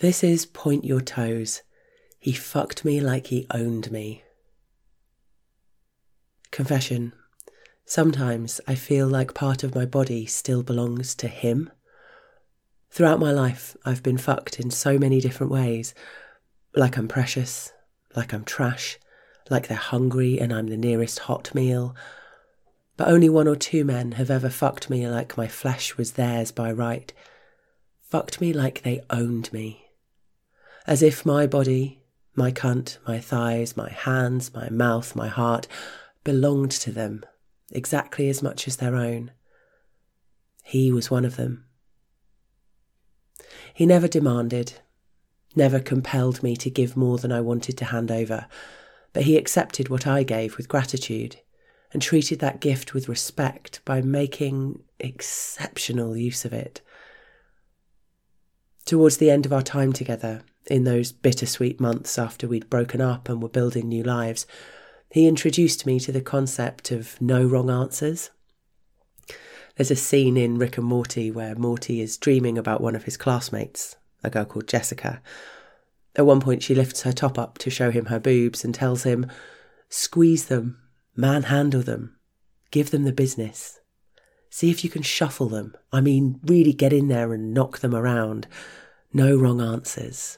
This is Point Your Toes. He fucked me like he owned me. Confession. Sometimes I feel like part of my body still belongs to him. Throughout my life, I've been fucked in so many different ways. Like I'm precious, like I'm trash, like they're hungry and I'm the nearest hot meal. But only 1 or 2 men have ever fucked me like my flesh was theirs by right. Fucked me like they owned me. As if my body, my cunt, my thighs, my hands, my mouth, my heart belonged to them exactly as much as their own. He was one of them. He never demanded, never compelled me to give more than I wanted to hand over, but he accepted what I gave with gratitude and treated that gift with respect by making exceptional use of it. Towards the end of our time together, in those bittersweet months after we'd broken up and were building new lives, he introduced me to the concept of no wrong answers. There's a scene in Rick and Morty where Morty is dreaming about one of his classmates, a girl called Jessica. At one point she lifts her top up to show him her boobs and tells him, "Squeeze them, manhandle them, give them the business. See if you can shuffle them. I mean, really get in there and knock them around. No wrong answers."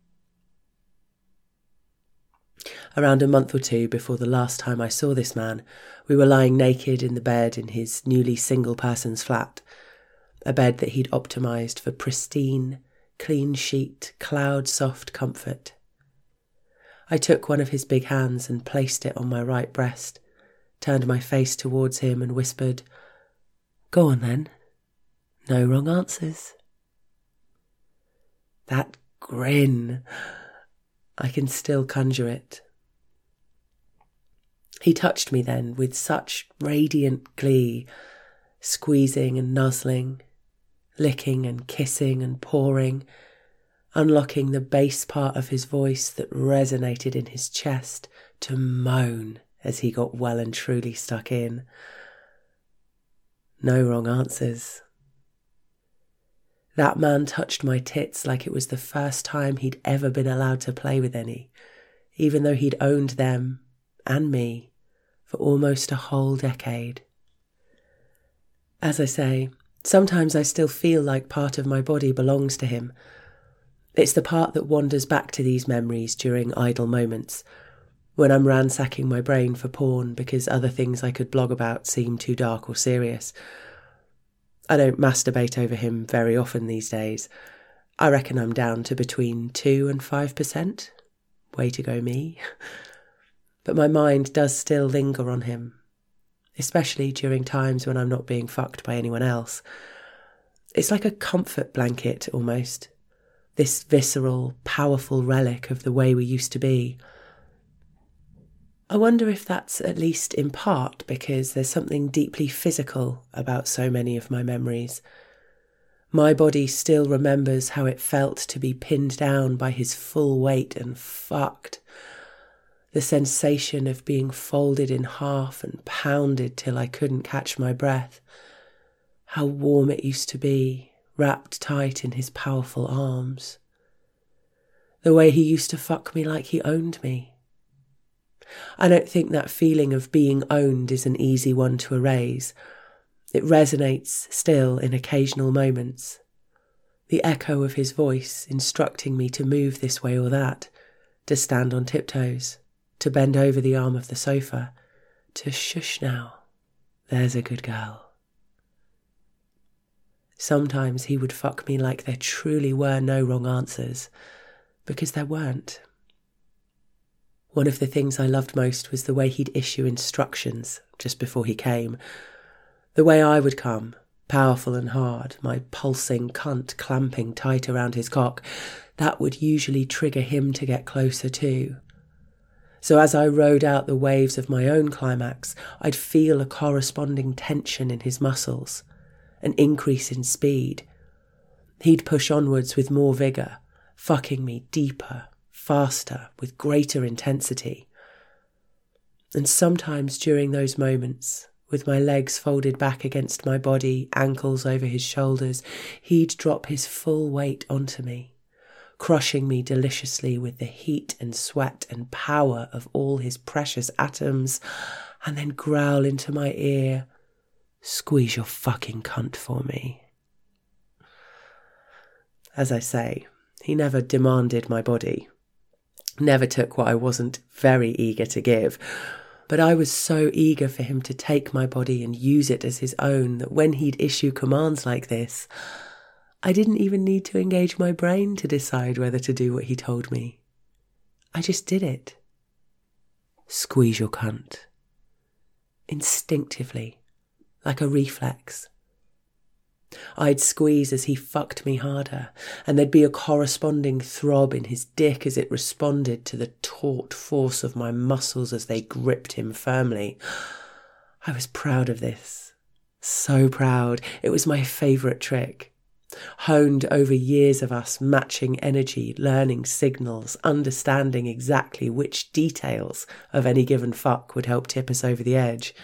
Around a month or 2 before the last time I saw this man, we were lying naked in the bed in his newly single-person's flat, a bed that he'd optimised for pristine, clean-sheet, cloud-soft comfort. I took one of his big hands and placed it on my right breast, turned my face towards him and whispered, "Go on then, no wrong answers." That grin, I can still conjure it. He touched me then with such radiant glee, squeezing and nuzzling, licking and kissing and pawing, unlocking the bass part of his voice that resonated in his chest to moan as he got well and truly stuck in. No wrong answers. That man touched my tits like it was the first time he'd ever been allowed to play with any, even though he'd owned them and me for almost a whole decade. As I say, sometimes I still feel like part of my body belongs to him. It's the part that wanders back to these memories during idle moments, when I'm ransacking my brain for porn because other things I could blog about seem too dark or serious. I don't masturbate over him very often these days. I reckon I'm down to between 2 and 5%. Way to go, me. But my mind does still linger on him, especially during times when I'm not being fucked by anyone else. It's like a comfort blanket, almost. This visceral, powerful relic of the way we used to be. I wonder if that's at least in part because there's something deeply physical about so many of my memories. My body still remembers how it felt to be pinned down by his full weight and fucked. The sensation of being folded in half and pounded till I couldn't catch my breath. How warm it used to be, wrapped tight in his powerful arms. The way he used to fuck me like he owned me. I don't think that feeling of being owned is an easy one to erase. It resonates still in occasional moments. The echo of his voice instructing me to move this way or that, to stand on tiptoes, to bend over the arm of the sofa, to shush now, there's a good girl. Sometimes he would fuck me like there truly were no wrong answers, because there weren't. One of the things I loved most was the way he'd issue instructions just before he came. The way I would come, powerful and hard, my pulsing cunt clamping tight around his cock, that would usually trigger him to get closer too. So as I rode out the waves of my own climax, I'd feel a corresponding tension in his muscles, an increase in speed. He'd push onwards with more vigour, fucking me deeper, faster, with greater intensity. And sometimes during those moments, with my legs folded back against my body, ankles over his shoulders, he'd drop his full weight onto me, crushing me deliciously with the heat and sweat and power of all his precious atoms, and then growl into my ear, "Squeeze your fucking cunt for me." As I say, he never demanded my body, never took what I wasn't very eager to give, but I was so eager for him to take my body and use it as his own that when he'd issue commands like this, I didn't even need to engage my brain to decide whether to do what he told me. I just did it. Squeeze your cunt. Instinctively, like a reflex. I'd squeeze as he fucked me harder, and there'd be a corresponding throb in his dick as it responded to the taut force of my muscles as they gripped him firmly. I was proud of this. So proud. It was my favourite trick. Honed over years of us matching energy, learning signals, understanding exactly which details of any given fuck would help tip us over the edge.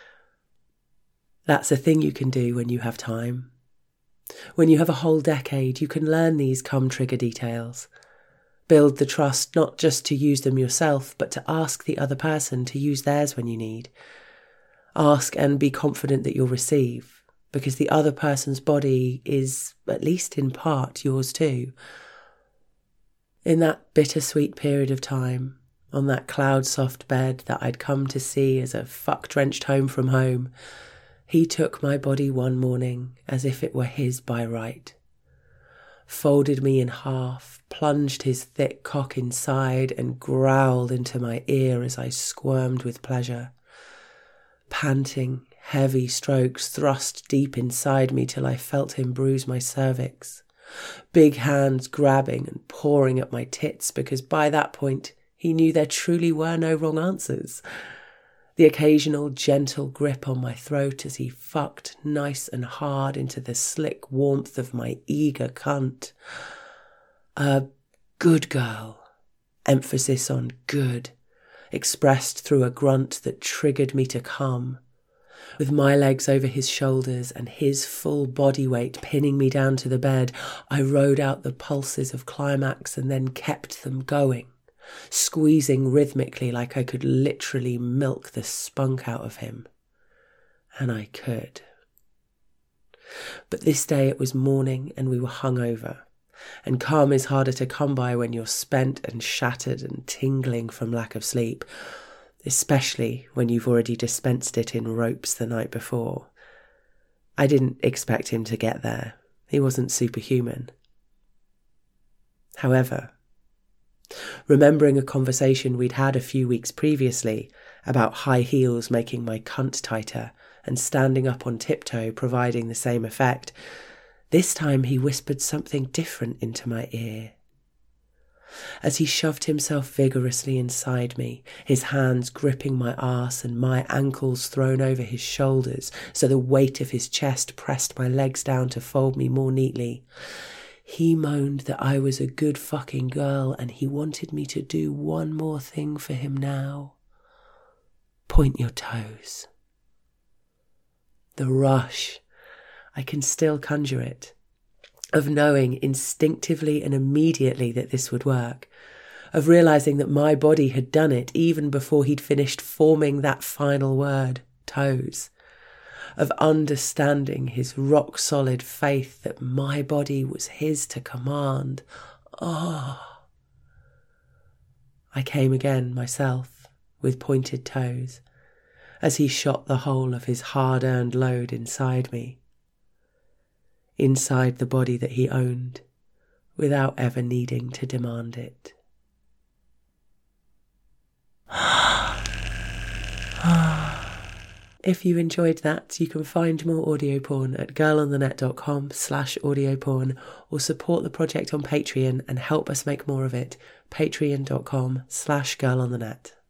That's a thing you can do when you have time. When you have a whole decade, you can learn these trigger details. Build the trust not just to use them yourself, but to ask the other person to use theirs when you need. Ask and be confident that you'll receive, because the other person's body is, at least in part, yours too. In that bittersweet period of time, on that cloud-soft bed that I'd come to see as a fuck-drenched home from home, he took my body one morning as if it were his by right, folded me in half, plunged his thick cock inside and growled into my ear as I squirmed with pleasure. Panting, heavy strokes thrust deep inside me till I felt him bruise my cervix, big hands grabbing and pawing at my tits because by that point he knew there truly were no wrong answers. The occasional gentle grip on my throat as he fucked nice and hard into the slick warmth of my eager cunt. A good girl, emphasis on good, expressed through a grunt that triggered me to come. With my legs over his shoulders and his full body weight pinning me down to the bed, I rode out the pulses of climax and then kept them going, squeezing rhythmically like I could literally milk the spunk out of him. And I could. But this day it was morning and we were hungover, and calm is harder to come by when you're spent and shattered and tingling from lack of sleep, especially when you've already dispensed it in ropes the night before. I didn't expect him to get there. He wasn't superhuman. However, remembering a conversation we'd had a few weeks previously about high heels making my cunt tighter and standing up on tiptoe providing the same effect, this time he whispered something different into my ear. As he shoved himself vigorously inside me, his hands gripping my arse and my ankles thrown over his shoulders so the weight of his chest pressed my legs down to fold me more neatly, he moaned that I was a good fucking girl and he wanted me to do one more thing for him now. Point your toes. The rush, I can still conjure it, of knowing instinctively and immediately that this would work, of realising that my body had done it even before he'd finished forming that final word, toes, of understanding his rock-solid faith that my body was his to command. I came again myself, with pointed toes, as he shot the whole of his hard-earned load inside me, inside the body that he owned, without ever needing to demand it. If you enjoyed that, you can find more audio porn at girlonthenet.com/audioporn or support the project on Patreon and help us make more of it, patreon.com/girlonthenet.